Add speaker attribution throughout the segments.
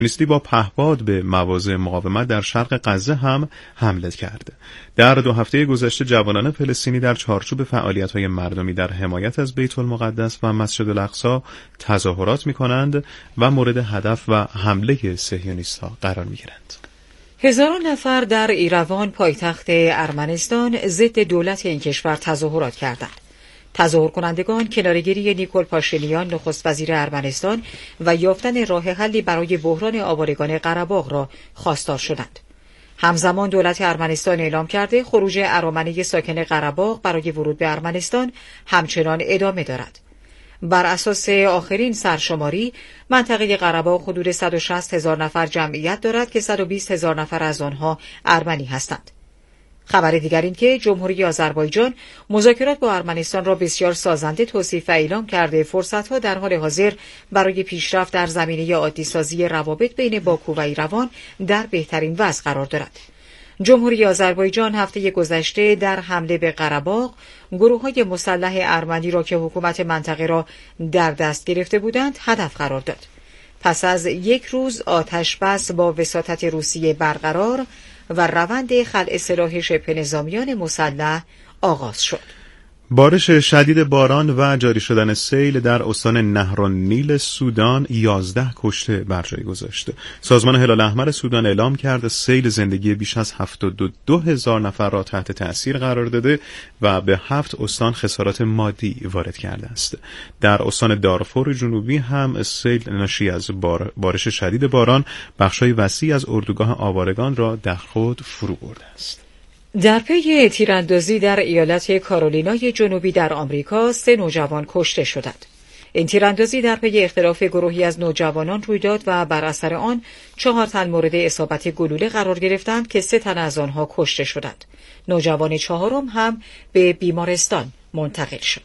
Speaker 1: صهیونیستی با پهپاد به مواضع مقاومت در شرق غزه هم حمله کرده. در 2 هفته گذشته جوانان فلسطینی در چارچوب فعالیت‌های مردمی در حمایت از بیت المقدس و مسجد الاقصی تظاهرات می‌کنند و مورد هدف و حمله صهیونیست‌ها قرار می‌گیرند.
Speaker 2: هزاران نفر در ایروان پایتخت ارمنستان ضد دولت این کشور تظاهرات کردند. تظاهر کنندگان کناره‌گیری نیکول پاشینیان نخست وزیر ارمنستان و یافتن راه حلی برای بحران آوارگان قره‌باغ را خواستار شدند. همزمان دولت ارمنستان اعلام کرده خروج ارامنه ساکن قره‌باغ برای ورود به ارمنستان همچنان ادامه دارد. بر اساس آخرین سرشماری، منطقه قره‌باغ حدود 160,000 نفر جمعیت دارد که 120,000 نفر از آنها ارمنی هستند. خبر دیگر این که جمهوری آذربایجان مذاکرات با ارمنستان را بسیار سازنده توصیف و اعلام کرده فرصت‌ها در حال حاضر برای پیشرفت در زمینه عادی‌سازی روابط بین باکو و ایروان در بهترین وضع قرار دارد. جمهوری آذربایجان هفته گذشته در حمله به قره‌باغ گروه‌های مسلح ارمنی را که حکومت منطقه را در دست گرفته بودند هدف قرار داد. پس از 1 روز آتش بس با وساطت روسیه برقرار و روند خلع سلاح شبه نظامیان مسلح آغاز شد.
Speaker 1: بارش شدید باران و جاری شدن سیل در استان نهرالنیل سودان 11 کشته بر جای گذاشته. سازمان هلال احمر سودان اعلام کرده سیل زندگی بیش از 72,000 نفر را تحت تأثیر قرار داده و به 7 استان خسارات مادی وارد کرده است. در استان دارفور جنوبی هم سیل ناشی از بارش شدید باران بخشای وسیع از اردوگاه آوارگان را در خود فرو برده است.
Speaker 2: در پی تیراندازی در ایالت کارولینای جنوبی در آمریکا 3 نوجوان کشته شدند. این تیراندازی در پی اختلاف گروهی از نوجوانان روی داد و بر اثر آن 4 تن مورد اصابت گلوله قرار گرفتند که 3 تن از آنها کشته شدند. نوجوان 4م هم به بیمارستان منتقل شد.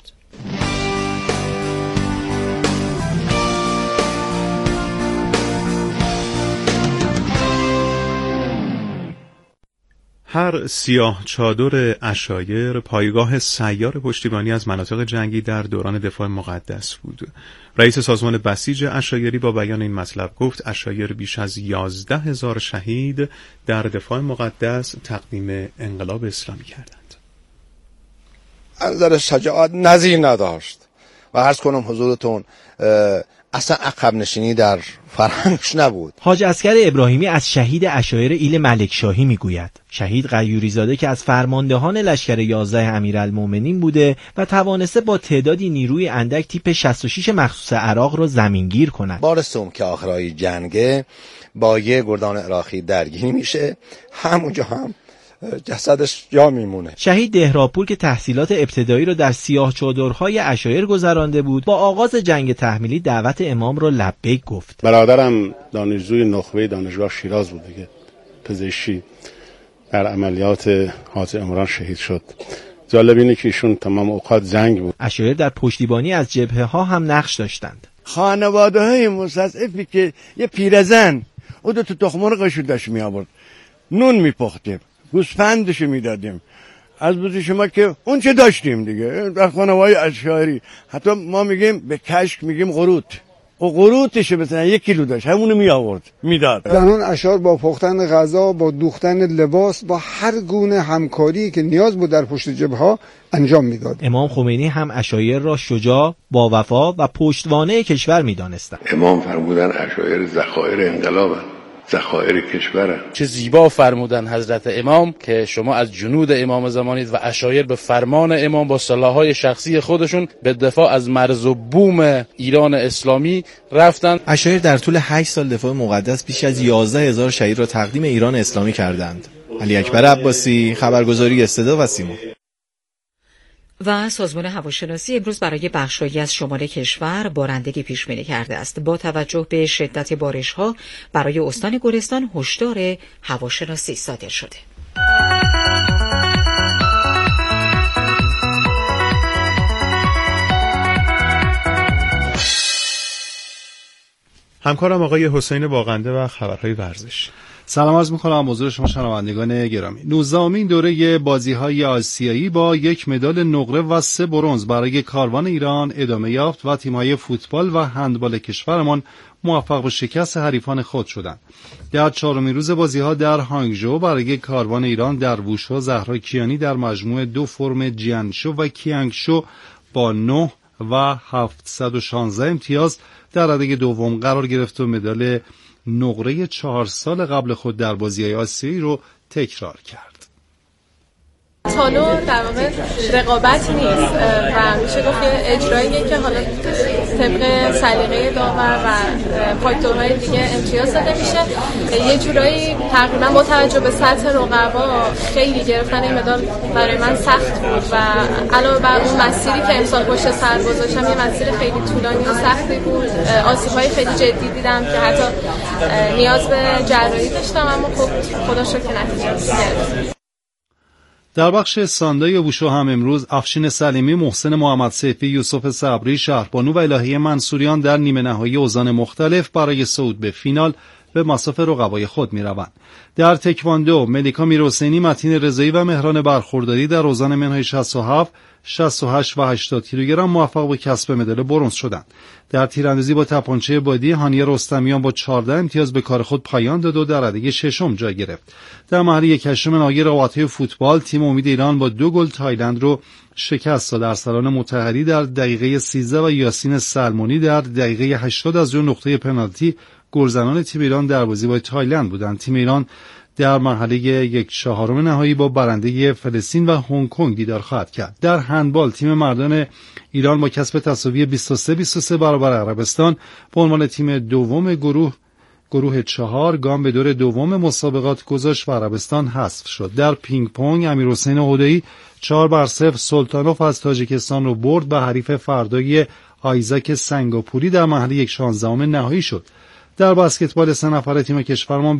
Speaker 1: هر سیاه چادر عشایر پایگاه سیار پشتیبانی از مناطق جنگی در دوران دفاع مقدس بود. رئیس سازمان بسیج عشایری با بیان این مطلب گفت عشایر بیش از 11,000 شهید در دفاع مقدس تقدیم انقلاب اسلامی کردند.
Speaker 3: از نظر شجاعت نظیر نداشت و عرض کنم حضورتون اصلا عقب نشینی در فرهنگش نبود.
Speaker 4: حاج عسکر ابراهیمی از شهید عشایر ایل ملکشاهی میگوید شهید غیوری زاده که از فرماندهان لشکر 11 امیرالمومنین بوده و توانسته با تعدادی نیروی اندک تیپ 66 مخصوص عراق را زمینگیر کند.
Speaker 3: بارستم که آخرای جنگه با یه گردان عراقی درگیری میشه، همونجا هم جسدش جا میمونه.
Speaker 4: شهید دهراپور که تحصیلات ابتدایی را در سیاه چادرهای عشایر گذرانده بود با آغاز جنگ تحمیلی دعوت امام را لبیک گفت.
Speaker 5: برادرم دانشجوی نخبه دانشگاه شیراز بود دیگه، پزشکی، در عملیات حاج عمران شهید شد. جالب اینه که ایشون تمام اوقات جنگ بود.
Speaker 4: عشایر در پشتیبانی از جبهه ها هم نقش داشتند.
Speaker 6: خانواده های مستضعفی که یه پیرزن او دو تخم‌مرغ قشودش می آورد، نون میپختیم، گوسفندشو میدادیم، از بوز شما که اون چه داشتیم دیگه در خانواده عشایری. حتی ما میگیم به کشک میگیم قروت، او قروتشو مثلا 1 کیلو داشت، همونو می آورد میداد.
Speaker 7: زنان اشعار با پختن غذا، با دوختن لباس، با هر گونه همکاری که نیاز بود در پشت جبهه ها انجام میداد.
Speaker 4: امام خمینی هم عشایر را شجاع، با وفا و پشتوانه کشور میدانستند.
Speaker 8: امام فرمودن عشایر ذخایر انقلابن، ذخایر کشورن.
Speaker 9: چه زیبا فرمودن حضرت امام که شما از جنود امام زمانید و عشایر به فرمان امام با سلاح‌های شخصی خودشون به دفاع از مرز و بوم ایران اسلامی رفتند.
Speaker 10: عشایر در طول 8 سال دفاع مقدس بیش از 11,000 شهید را تقدیم ایران اسلامی کردند. علی اکبر عباسی، خبرگزاری استدا و سیما.
Speaker 2: و سازمان هواشناسی امروز برای بخش‌هایی از شمال کشور بارندگی پیش‌بینی کرده است. با توجه به شدت بارش‌ها برای استان گلستان هشدار هواشناسی صادر شده.
Speaker 1: همکارم آقای حسین باغنده و خبرهای ورزش.
Speaker 11: سلام عرض می‌کنم حضور شما شنوندگان گرامی. 19مین دوره بازی‌های آسیایی با 1 مدال نقره و 3 برنز برای کاروان ایران ادامه یافت و تیم‌های فوتبال و هندبال کشورمان موفق به شکست حریفان خود شدند. در 4مین روز بازی‌ها در هانگژو برای کاروان ایران در ووشو زهرا کیانی در مجموعه 2 فرم جیانشو و کیانگشو با 9 و 716 امتیاز در رده دوم قرار گرفت و مدال نقره 4 سال قبل خود در بازی‌های آسیایی رو تکرار کرد.
Speaker 12: تالو در واقع رقابت نیست و میشه گفت که اجراییه که حالا طبق سلیقه داور و فاکتورهای دیگه امتیاز داده میشه. یه جورایی تقریبا با توجه به سطح رقبا خیلی گرفتن این مدال برای من سخت بود و علاوه بر اون مسیری که امسال پشت سر گذاشتم یه مسیر خیلی طولانی و سختی بود. آسیب‌های خیلی جدی دیدم که حتی نیاز به جراحی داشتم، اما خب خدا شکر که نتیجه گرفت.
Speaker 11: در بخش ساندای ووشو هم امروز افشین سلیمی، محسن محمد سیفی، یوسف صبری، شهربانو و الهی منصوریان در نیمه نهایی اوزان مختلف برای صعود به فینال به مصاف رقبای خود می‌روند. در تکواندو ملیکا میرحسینی، متین رضایی و مهران برخورداری در اوزان منهای 67 68 و 80 کیلوگرم موفق به کسب مدال برنز شدند. در تیراندازی با تپانچه بادی هانیه رستمیان با 14 امتیاز به کار خود پایان داد و در رده ششم جای گرفت. در مرحله یکم نهایی رقابت‌های فوتبال تیم امید ایران با 2 گل تایلند رو شکست داد. ارسلان مطهری در دقیقه 13 و یاسین سلمانی در دقیقه 80 از روی نقطه پنالتی گلزنان تیم ایران در بازی با تایلند بودند. تیم ایران در مرحله 1/4 نهایی با برنده فلسطین و هنگ کنگ دیدار خواهد کرد. در هندبال تیم مردان ایران با کسب تساوی 23-23 برابر عربستان به عنوان تیم دوم گروه 4 گام به دور دوم مسابقات گذاشت و عربستان حذف شد. در پینگ پونگ امیرحسین هدایی 4-0 سلطانوف از تاجیکستان رو برد و حریف فردای آیزاک سنگاپوری در مرحله 1/16 نهایی شد. در بسکتبال 3 نفره تیم کشورمان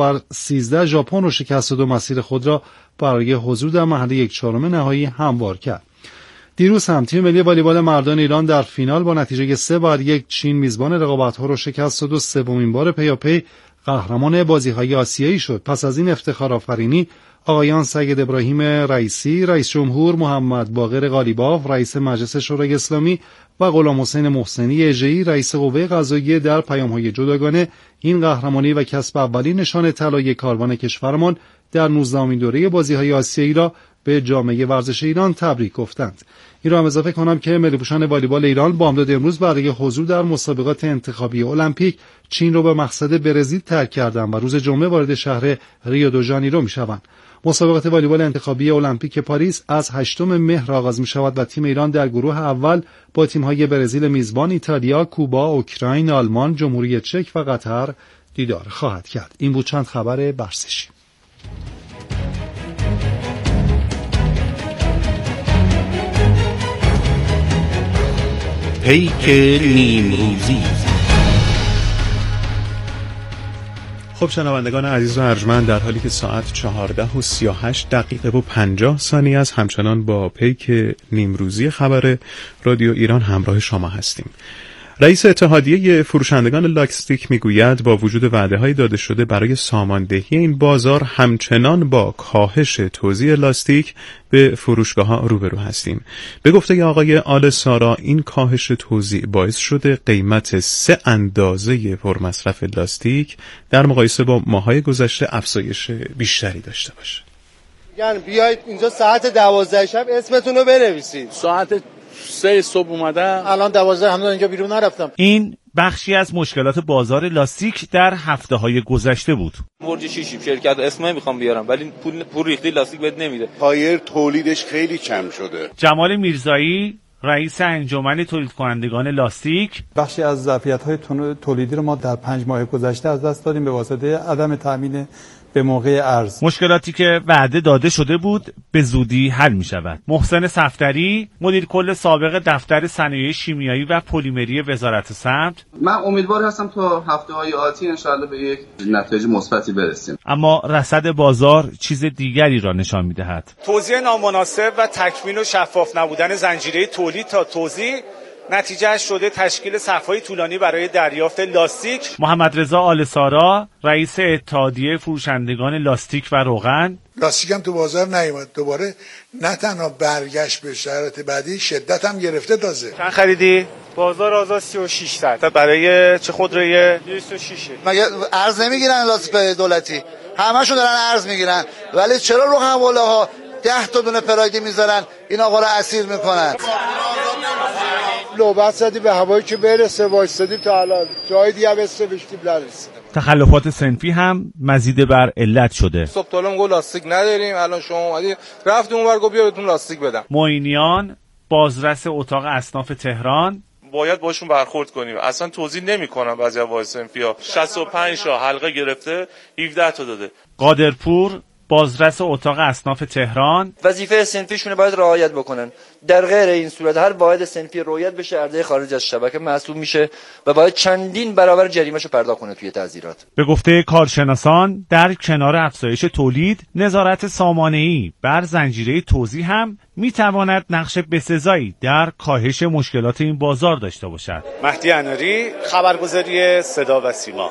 Speaker 11: 22-13 ژاپن رو شکست و مسیر خود را برای حضور در مرحله 1/4 نهایی هموار کرد. دیروز هم تیم ملی والیبال مردان ایران در فینال با نتیجه 3-1 چین میزبان رقابت‌ها را شکست داد و سومین بار پیاپی قهرمان بازی‌های آسیایی شد. پس از این افتخار آفرینی آقایان سید ابراهیم رئیسی، رئیس جمهور محمد باقر قالیباف، رئیس مجلس شورای اسلامی و غلام حسین محسنی اژه‌ای، رئیس قوه قضاییه در پیام‌های جداگانه این قهرمانی و کسب اولین نشان طلای کاروان کشورمان در 19مین دوره بازی‌های آسیایی را به جامعه ورزش ایران تبریک گفتند. این را هم اضافه کنم که ملی‌پوشان والیبال ایران بامداد امروز برای حضور در مسابقات انتخابی المپیک چین را به مقصد برزیل ترک کردند و روز جمعه وارد شهر ریو دو ژانیرو می‌شوند. مسابقات والیبال انتخابی المپیک پاریس از 8 مهر آغاز می‌شود و تیم ایران در گروه اول با تیم‌های برزیل میزبان، ایتالیا، کوبا، اوکراین، آلمان، جمهوری چک و قطر دیدار خواهد کرد. این بود چند خبر ورزشی.
Speaker 1: پیک نیمروزی. خب شنوندگان عزیز و ارجمند، در حالی که ساعت 14:38 و 50 ثانیه است، همچنان با پیک نیمروزی خبر رادیو ایران همراه شما هستیم. رئیس اتحادیه فروشندگان لاستیک میگوید با وجود وعده‌های داده شده برای ساماندهی این بازار، همچنان با کاهش توزیع لاستیک به فروشگاه‌ها روبرو هستیم. به گفته آقای آل سارا، این کاهش توزیع باعث شده قیمت 3 اندازه پرمصرف لاستیک در مقایسه با ماه‌های گذشته افزایش بیشتری داشته باشه.
Speaker 13: یعنی بیایید اینجا ساعت 12 شب اسمتون رو بنویسید.
Speaker 9: ساعت 3 صبح اومدم،
Speaker 13: الان 12 همون اینجا بیرون نرفتم.
Speaker 14: این بخشی از مشکلات بازار لاستیک در هفته‌های گذشته بود.
Speaker 15: برج شیشی شرکت اسمه میخوام بیارم ولی پول ریختی لاستیک بهت نمیده.
Speaker 16: تایر تولیدش خیلی کم شده.
Speaker 14: جمال میرزایی، رئیس انجمن تولید کنندگان لاستیک:
Speaker 17: بخشی از ظرفیت‌های تولیدی رو ما در 5 ماه گذشته از دست دادیم به واسطه عدم تامین به موقع ارز.
Speaker 14: مشکلاتی که وعده داده شده بود به زودی حل می شود. محسن صفدری، مدیر کل سابق دفتر صنایع شیمیایی و پلیمری وزارت سمت:
Speaker 18: من امیدوار هستم تا هفته‌های آتی انشاءالله به یک نتایج مثبتی برسیم.
Speaker 14: اما رصد بازار چیز دیگری را نشان می دهد.
Speaker 19: توزیع نامناسب و تکمیل و شفاف نبودن زنجیره تولید تا توزیع نتیجهش شده تشکیل صف‌های طولانی برای دریافت لاستیک.
Speaker 14: محمد رضا آلسارا رئیس اتحادیه فروشندگان لاستیک و روغن:
Speaker 20: لاستیک هم تو بازار نیومد، دوباره نه تنها برگشت به شرایط بعدی، شدت هم گرفته. تازه
Speaker 19: چند خریدی؟
Speaker 21: بازار آزاد 3600.
Speaker 19: برای چه خودرویه؟
Speaker 21: 206.
Speaker 22: مگه ارز نمیگیرن لاستیک دولتی؟ همشون دارن ارز میگیرن، ولی چرا رو حواله 10 تا دونه پرایدی میذارن این آقا رو اسیر میکنن؟
Speaker 7: نوبت زدی به هوایی که برسه، وایسادیم تا الان، جای دیگه بسته بشتیم نرسیدیم.
Speaker 14: تخلفات صنفی هم مزید بر علت شده.
Speaker 21: صبح تا الان لاستیک نداریم، الان شما اومدید رفتیم اونور گفت بیا بهتون لاستیک بدم.
Speaker 14: معینیان بازرس اتاق اصناف تهران:
Speaker 23: باید باشون برخورد کنیم. اصلا توضیح نمی‌کنم بعضی از صنفی‌ها 65 تا حلقه گرفته 17 تا داده.
Speaker 14: قادرپور بازرس اتاق اصناف تهران:
Speaker 24: وظیفه صنفیشون باید رعایت بکنن. در غیر این صورت هر واحد صنفی رعایت بشه عرضه خارج از شبکه محسوب میشه و باید چندین برابر جریمه‌شو پرداخت کنه توی تعزیرات.
Speaker 14: به گفته کارشناسان در کنار افزایش تولید، نظارت سامانه‌ای بر زنجیره توزیع هم میتواند نقش بسزایی در کاهش مشکلات این بازار داشته باشد.
Speaker 19: مهدی اناری، خبرگزاری صدا و سیما.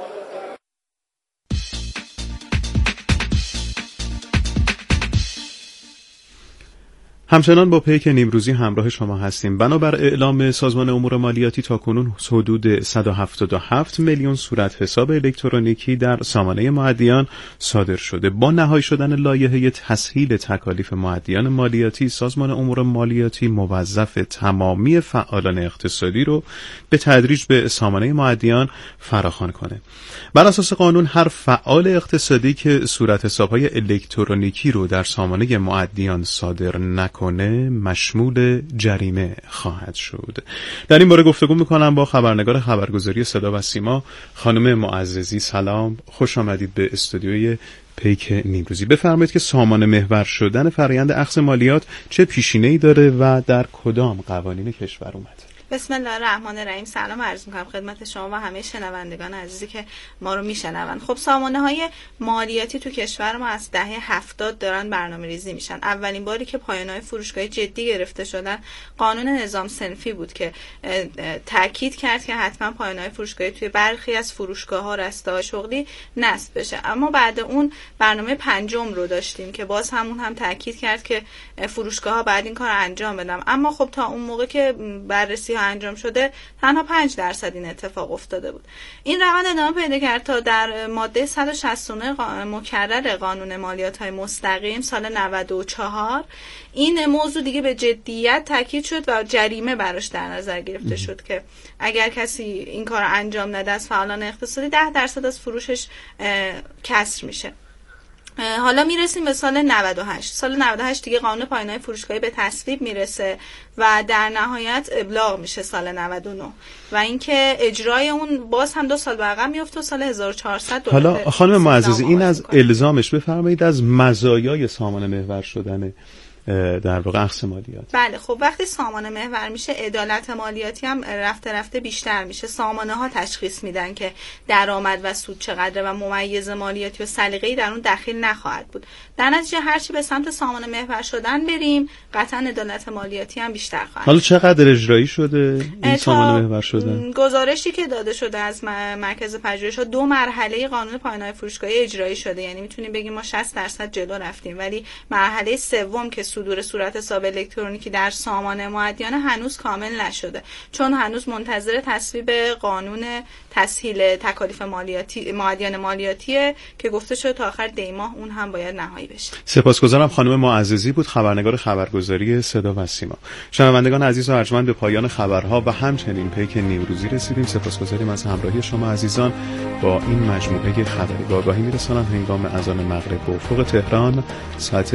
Speaker 1: همچنان با پیک نیمروزی همراه شما هستیم. بنابر اعلام سازمان امور مالیاتی تاکنون حدود 177 میلیون صورت حساب الکترونیکی در سامانه مؤدیان صادر شده. با نهایی شدن لایحه تسهیل تکالیف مؤدیان مالیاتی، سازمان امور مالیاتی موظف تمامی فعالان اقتصادی رو به تدریج به سامانه مؤدیان فراخوان کنه. بر اساس قانون هر فعال اقتصادی که صورت حساب‌های الکترونیکی رو در سامانه مؤدیان صادر نکنه مشمول جریمه خواهد شد. در این باره گفتگو میکنم با خبرنگار خبرگزاری صدا و سیما خانم معززی. سلام، خوش آمدید به استودیوی پیک نیمروزی. بفرمایید که سامانه محور شدن فرآیند اخذ مالیات چه پیشینه‌ای داره و در کدام قوانین کشور اومده؟
Speaker 25: بسم الله الرحمن الرحیم. سلام عرض می‌کنم خدمت شما و همه شنوندگان عزیزی که ما رو میشنوند. خب سامانه‌های مالیاتی تو کشور ما از دهه 70 دارن برنامه‌ریزی میشن. اولین باری که پایان‌های فروشگاهی جدی گرفته شدن قانون نظام صنفی بود که تاکید کرد که حتما پایان‌های فروشگاهی توی برخی از فروشگاه‌ها رسته‌های شغلی نصب بشه. اما بعد اون برنامه پنجم رو داشتیم که باز همون هم تاکید کرد که فروشگاه‌ها بعد این کار انجام بدن. اما خب تا اون موقع که بررسی انجام شده تنها 5% این اتفاق افتاده بود. این روند ادامه پیدا کرد تا در ماده 169 مکرر قانون مالیات‌های مستقیم سال 94 این موضوع دیگه به جدیت تاکید شد و جریمه براش در نظر گرفته شد که اگر کسی این کار انجام نده از فعالان اقتصادی 10% از فروشش کسر میشه. حالا میرسیم به سال 98. سال 98 دیگه قانون پایان‌های فروشگاهی به تصویب میرسه و در نهایت ابلاغ میشه سال 99 و اینکه اجرای اون باز هم 2 سال به عقب میفته و سال 1400.
Speaker 1: حالا خانم معززی این از الزامش بفرمایید از مزایای سامانه محور شدن در واقع اخذ مالیات.
Speaker 25: بله خب وقتی سامانه محور میشه عدالت مالیاتی هم رفته بیشتر میشه. سامانه ها تشخیص میدن که درآمد و سود چقدره و ممیز مالیاتی و سلیقه‌ای در اون دخیل نخواهد بود. در نتیجه هرچی به سمت سامانه محور شدن بریم قطعا عدالت مالیاتی هم بیشتر خواهد.
Speaker 1: حالا چقدر اجرایی شده این سامانه محور شدن؟
Speaker 25: گزارشی که داده شده از مرکز پژوهش‌ها 2 مرحله قانون پایان‌های فروشگاهی اجرایی شده، یعنی میتونیم بگیم ما 60% جلو رفتیم، ولی مرحله سوم که صدور صورت حساب الکترونیکی در سامانه مؤدیان هنوز کامل نشده، چون هنوز منتظر تصویب قانون تسهیل تکالیف مالیاتی مؤدیان مالیاتیه که گفته شده تا آخر دی ماه اون هم باید نهایی بشه.
Speaker 1: سپاسگزارم. خانم معززی بود، خبرنگار خبرگزاری صدا و سیما. شنوندگان عزیز و ارجمند، به پایان خبرها و همچنین پیک نیمروزی رسیدیم. سپاسگزاریم از همراهی شما عزیزان. با این مجموعه خبری به آگاهی میرسانم هنگام اذان مغرب به افق تهران ساعت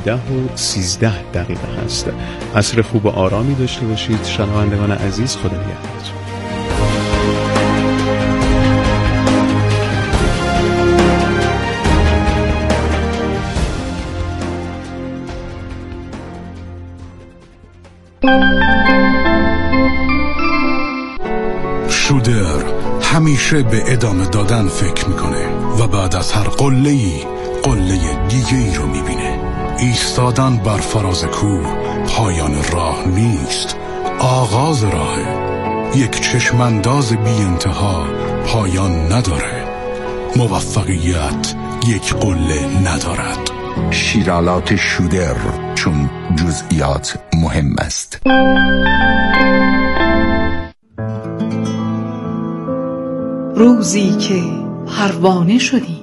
Speaker 1: 18:13 هست. عصر خوب و آرامی داشته باشید شنوندگان عزیز. خدا نگهدارتون.
Speaker 26: شودر همیشه به ادامه دادن فکر میکنه و بعد از هر قله‌ای قله دیگه ای رو میبینه. ایستادن بر فراز کوه پایان راه نیست، آغاز راهه. یک چشمانداز بی انتها پایان نداره. موفقیت یک قله ندارد.
Speaker 3: شیرالات شودر، چون جزئیات مهم است.
Speaker 2: روزی که پروانه شدی.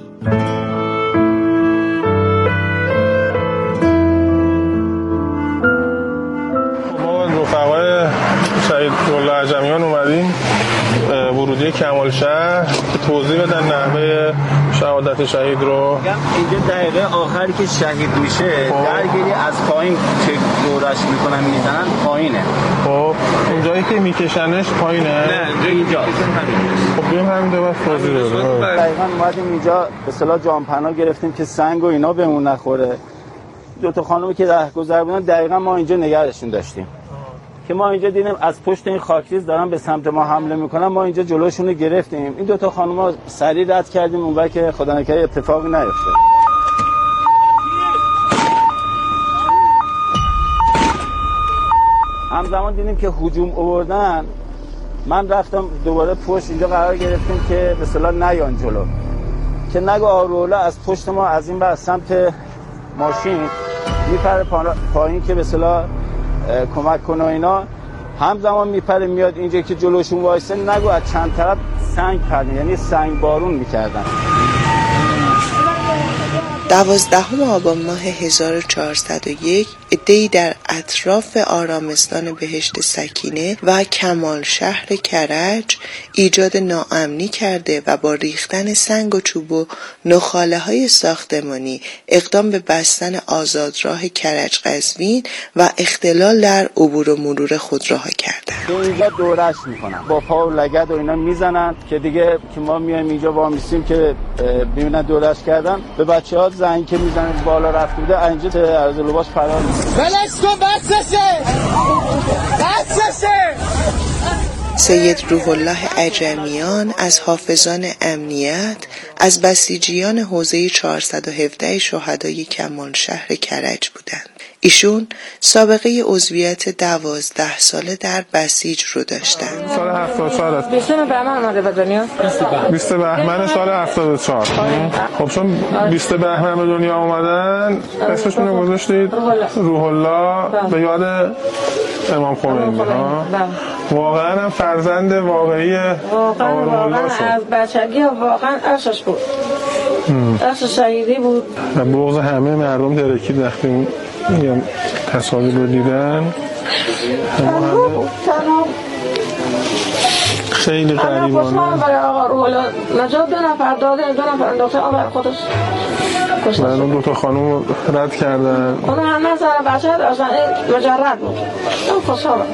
Speaker 4: ما رفقای شهید دوله عجمیان اومدیم ورودی کمال شهر توضیح بدن نحوه شهادت شهید رو.
Speaker 5: اینجا دقیقه آخری که شهید میشه درگیری از پایین که دورش میکنن میزنن پایینه.
Speaker 4: خب اونجایی که میکشنش پایینه؟
Speaker 5: نه اینجا.
Speaker 4: خب بیم همین دو بس توضیح بده.
Speaker 5: دقیقا اومدیم اینجا به اصطلاح جامپنا گرفتیم که سنگ و اینا بهمون نخوره. دو تا خانومی که رهگذر بودن دقیقا ما اینجا نگهشون داشتیم. که ما اینجا دیدیم از پشت این خاکریز دارن به سمت ما حمله میکنن، ما اینجا جلوشون رو گرفتیم. این دوتا خانوما سریع رد کردیم اونور که خدا نکنه اتفاقی نیفته. همزمان دیدیم که هجوم آوردن، من رفتم دوباره پشت اینجا قرار گرفتیم که به اصطلاح نیان جلو، که نگو آرولا از پشت ما از این بر سمت ماشین میپره پایین که به اصطلاح کمک کنه اینا. همزمان میپره میاد اینجا که جلوشون وایسه، نگو از چند طرف سنگ پرنه، یعنی سنگ بارون میکردن.
Speaker 6: 12 آبان ماه 1401 عده‌ای در اطراف آرامستان بهشت سکینه و کمال شهر کرج ایجاد ناامنی کرده و با ریختن سنگ و چوب و نخاله‌های ساختمانی اقدام به بستن آزادراه کرج قزوین و اختلال در عبور و مرور خودروها کردند.
Speaker 5: اینجا دورش میکنن با پا و لگد و اینا میزنن که دیگه که ما میایم اینجا وامیستیم که ببینن دورش کردن. به بچه‌ها زنگ که میزنن بالا رفته بوده اینجا عرض لباس فرار میکنه. بلش کن بسشه.
Speaker 6: سید روح الله عجمیان از حافظان امنیت از بسیجیان حوزه 417 شهدای کمال شهر کرج بودند. ایشون سابقه عضویت 12 ساله در بسیج رو داشتند.
Speaker 4: سال 74 است.
Speaker 8: 20 بهمن اومده به دنیا.
Speaker 4: 20 بهمن سال 74. خب چون 20 بهمن به دنیا اومدن اسمشون رو گذاشتید روح الله به یاد امام خمینی. واقعا هم فرزند واقعی روح الله شد.
Speaker 8: از بچگی واقعا عشقش بود. عشق شهیدی بود.
Speaker 4: بغض همه مردم درکید وقتی میگم تصاویر رو دیدن. خیلی غریبانه.
Speaker 8: برای آقا روح الله نجات 2 نفر داده، 2 نفر انداخته آور خودش
Speaker 4: کشته. اون 2 تا خانم رد کردن.
Speaker 8: اون همه سر بچه داشتن مجرد بود. اون خوشحالم.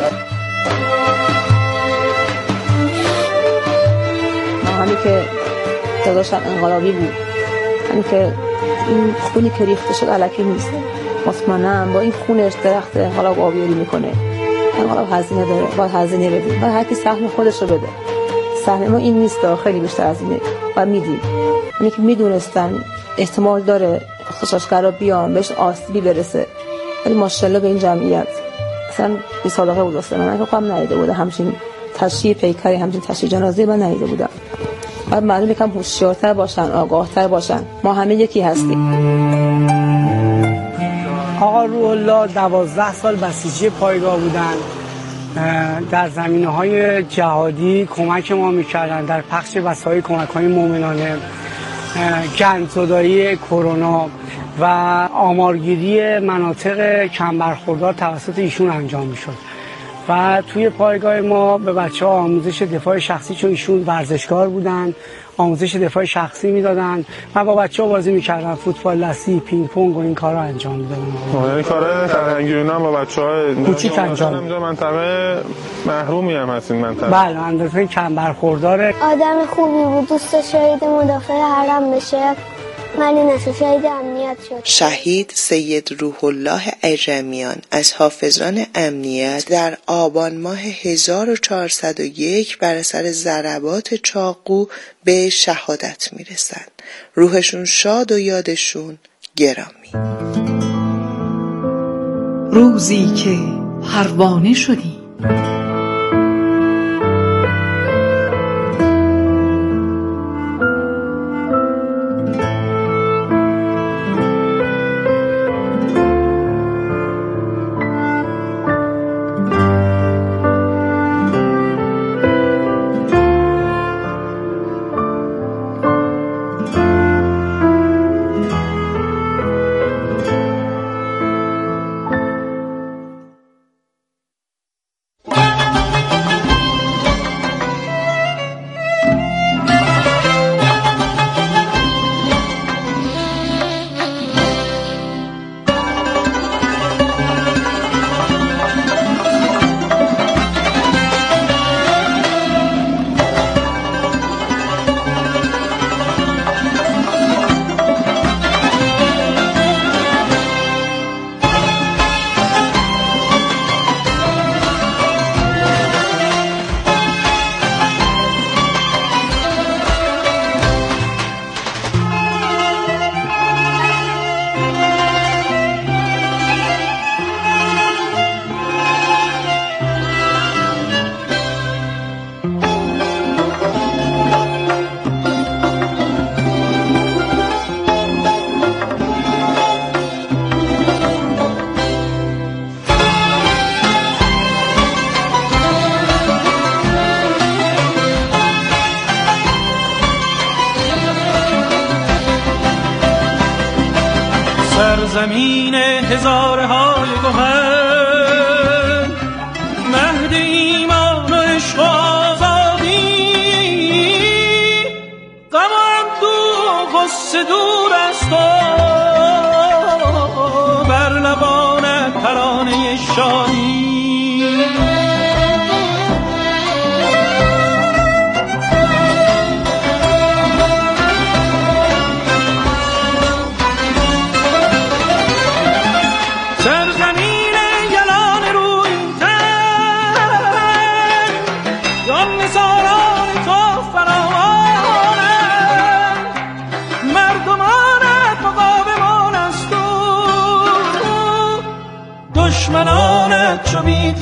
Speaker 10: همین که داداشم انقلابی بود، همین که این خونی که ریخته شد الکی نیست. مطمئنم با این خونش درخت انقلاب آبیاری میکنه. انقلاب هزینه داره، باید هزینه بدیم، باید هر کی سهم خودش رو بده. سهم ما این نیست، خیلی بیشتر از اینه و میدیم. یعنی که میدونستن احتمال داره خشاشگرا بیان بهش آسیبی برسه، ولی ماشاءالله به این جمعیت مثلا بی سابقه بود. اصلا من فکر کنم ندیده بودم همچین تشییع پیکری، همچین تشییع جنازه من ندیده بودم. باید مردم یکم هوشیارتر باشن، آگاهتر باشن. ما همه یکی هستیم.
Speaker 27: آقا روح الله 12 سال بسیجی پایگاه بودن، در زمینه‌های جهادی کمک ما می‌کردن، در پخش وسایل کمک‌های مومنانه، گندزدایی کرونا و آمارگیری مناطق کم برخوردار توسط ایشون انجام می‌شد. و توی پایگاه ما به بچه‌ها آموزش دفاع شخصی، چون ایشون ورزشکار بودن، آموزش دفاع شخصی میدادن و با بچه‌ها بازی می‌کردن، فوتبال دستی، پینگ پونگ و این کارا انجام میدادن.
Speaker 4: این کارا فرهنگی اونا با بچه‌ها
Speaker 27: کوچیک انجام میدادن.
Speaker 4: منطقه محرومی هم هست این منطقه.
Speaker 27: بله، منطقه کم برخورداره.
Speaker 28: آدم خوبی بود، دوست شهید مدافع حرم بشه. ولی نصف شهید امنیت شد.
Speaker 6: شهید سید روح الله عجمیان از حافظان امنیت در آبان ماه 1401 بر اثر ضربات چاقو به شهادت میرسند. روحشون شاد و یادشون گرامی.
Speaker 2: روزی که پروانه شدی.
Speaker 9: زمین هزارهای گوهر، مهد ایمان و عشق و آزادی، غم و اندوه و غصه دور از تو، بر لبانت ترانه شادی. دشمنانت چو بید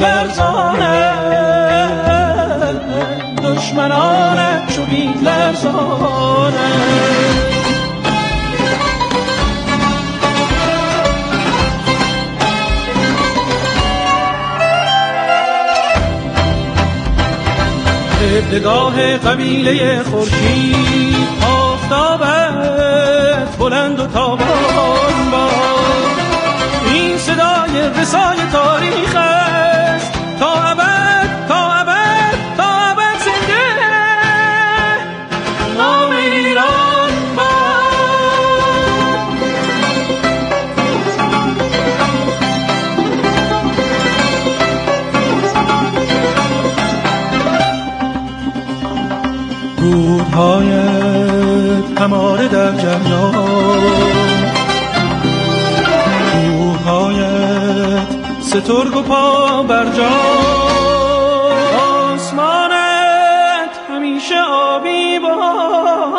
Speaker 9: لرزانند، دشمنانت چو بید لرزانند. ابتداء قبیله خورشید، آفتابت بلند و تابان باد. این صدای رسای تاریخ است، تا ابد تا ابد تا ابد زنده نام ایران باد. رودهایت هماره در جریان، سترگ و پا بر جا، آسمانت همیشه آبی باد.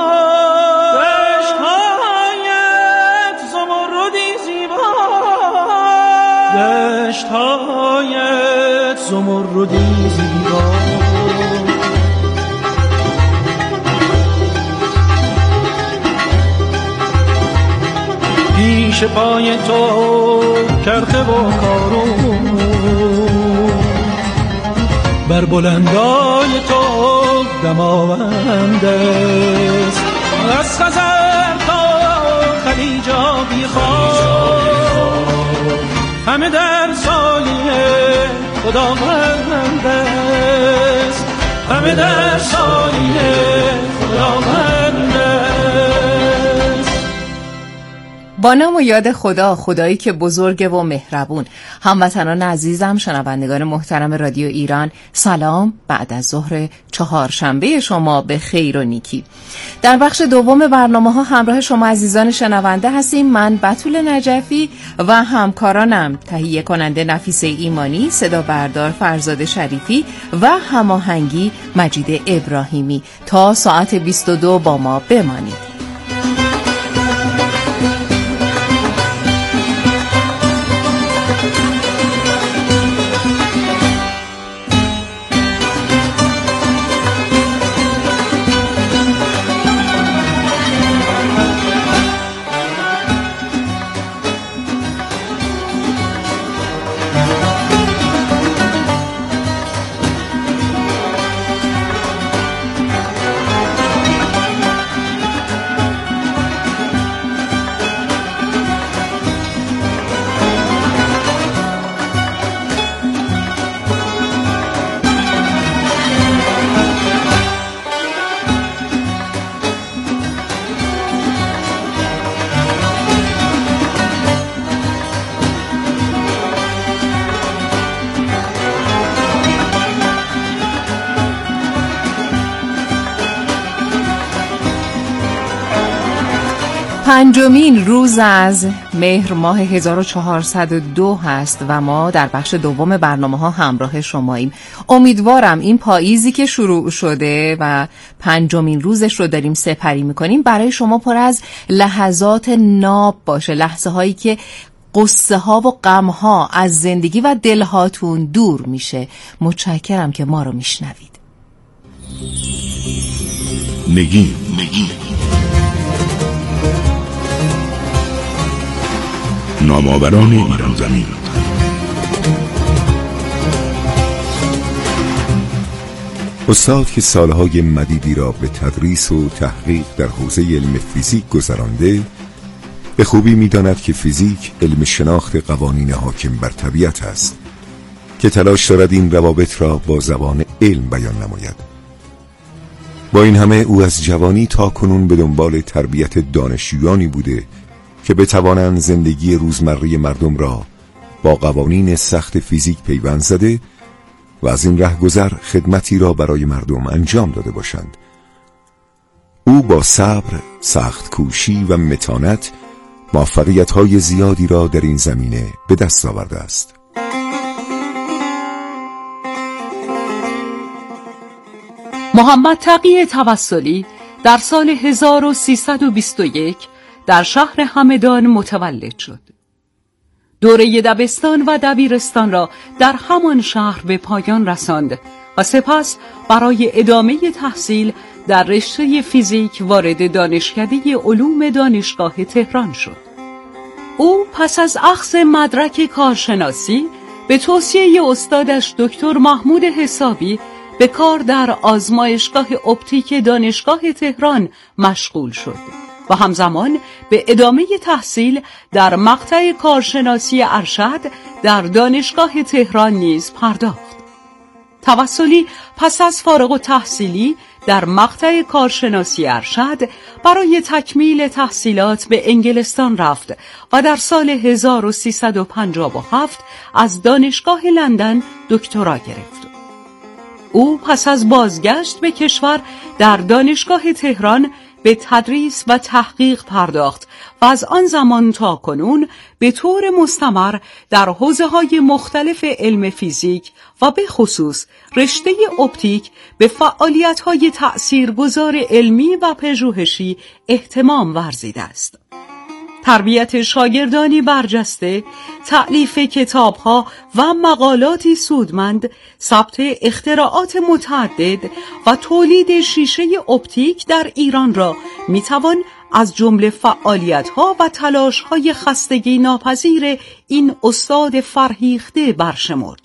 Speaker 9: دشت‌هایت زمردی زیبا، دشت‌هایت زمردی زیبا. پیش پای تو کرده و کارون، بر بلندای تو دماوند است. از خزر تا خلیج آبی خواه، همه در سایه خداوند است، همه در سایه خداوند است.
Speaker 11: با نام و یاد خدا، خدایی که بزرگ و مهربون. هموطنان عزیزم، شنوندگان محترم رادیو ایران، سلام. بعد از ظهر چهارشنبه شما به خیر و نیکی. در بخش دوم برنامه ها همراه شما عزیزان شنونده هستیم. من بتول نجفی و همکارانم تهیه کننده نفیسه ایمانی، صدا بردار فرزاد شریفی و هماهنگی مجید ابراهیمی. تا ساعت 22 با ما بمانید. پنجمین روز از مهر ماه 1402 هست و ما در بخش دوم برنامه‌ها همراه شماییم. امیدوارم این پاییزی که شروع شده و پنجمین روزش رو داریم سپری می‌کنیم برای شما پر از لحظات ناب باشه، لحظه هایی که قصه ها و غم ها از زندگی و دلهاتون دور میشه. متشکرم که ما رو میشنوید.
Speaker 26: نگین نامآوران ایران زمین. استاد که سالهای مدیدی را به تدریس و تحقیق در حوزه علم فیزیک گذرانده، به خوبی می‌داند که فیزیک علم شناخت قوانین حاکم بر طبیعت است که تلاش دارد این روابط را با زبان علم بیان نماید. با این همه او از جوانی تا کنون به دنبال تربیت دانشجویانی بوده که بتوانند زندگی روزمره مردم را با قوانین سخت فیزیک پیوند زده و از این رهگذر خدمتی را برای مردم انجام داده باشند. او با صبر، سخت کوشی و متانت موفقیت‌های زیادی را در این زمینه به دست آورده است.
Speaker 12: محمد تقی توسلی در سال 1321 در شهر همدان متولد شد. دوره دبستان و دبیرستان را در همان شهر به پایان رساند و سپس برای ادامه تحصیل در رشته فیزیک وارد دانشکده علوم دانشگاه تهران شد. او پس از اخذ مدرک کارشناسی به توصیه استادش دکتر محمود حسابی به کار در آزمایشگاه اپتیک دانشگاه تهران مشغول شد و همزمان به ادامه تحصیل در مقطع کارشناسی ارشد در دانشگاه تهران نیز پرداخت. توسلی پس از فارغ التحصیلی در مقطع کارشناسی ارشد برای تکمیل تحصیلات به انگلستان رفت و در سال 1357 از دانشگاه لندن دکترا گرفت. او پس از بازگشت به کشور در دانشگاه تهران به تدریس و تحقیق پرداخت و از آن زمان تا کنون به طور مستمر در حوزه‌های مختلف علم فیزیک و به خصوص رشته اپتیک به فعالیت‌های تأثیرگذار علمی و پژوهشی اهتمام ورزیده است. تربیت شاگردانی برجسته، تألیف کتاب‌ها و مقالاتی سودمند، ثبت اختراعات متعدد و تولید شیشه اپتیک در ایران را می‌توان از جمله فعالیت‌ها و تلاش‌های خستگی ناپذیر این استاد فرهیخته برشمرد.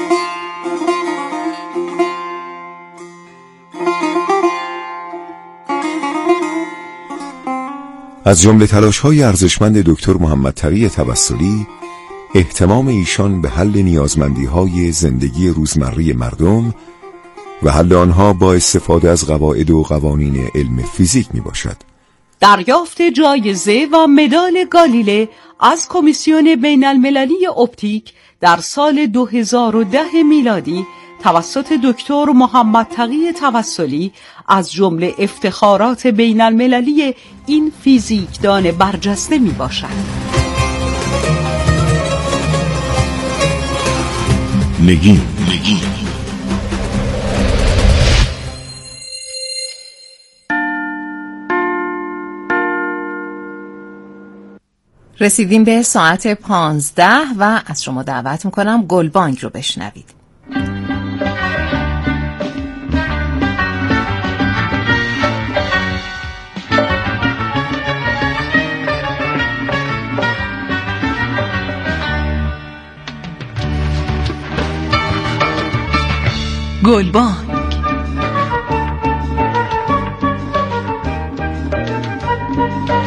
Speaker 26: از جمله تلاش‌های ارزشمند دکتر محمد تقی توسلی، اهتمام ایشان به حل نیازمندی‌های زندگی روزمره مردم و حل آنها با استفاده از قواعد و قوانین علم فیزیک میباشد.
Speaker 12: دریافت جایزه و مدال گالیله از کمیسیون بین المللی اپتیک در سال 2010 میلادی توسط دکتر محمد تقی توسلی از جمله افتخارات بین المللی این فیزیکدان برجسته می باشد.
Speaker 26: نگین
Speaker 11: رسیدیم به ساعت 15 و از شما دعوت میکنم گلبانگ رو بشنوید.
Speaker 12: گلبانگ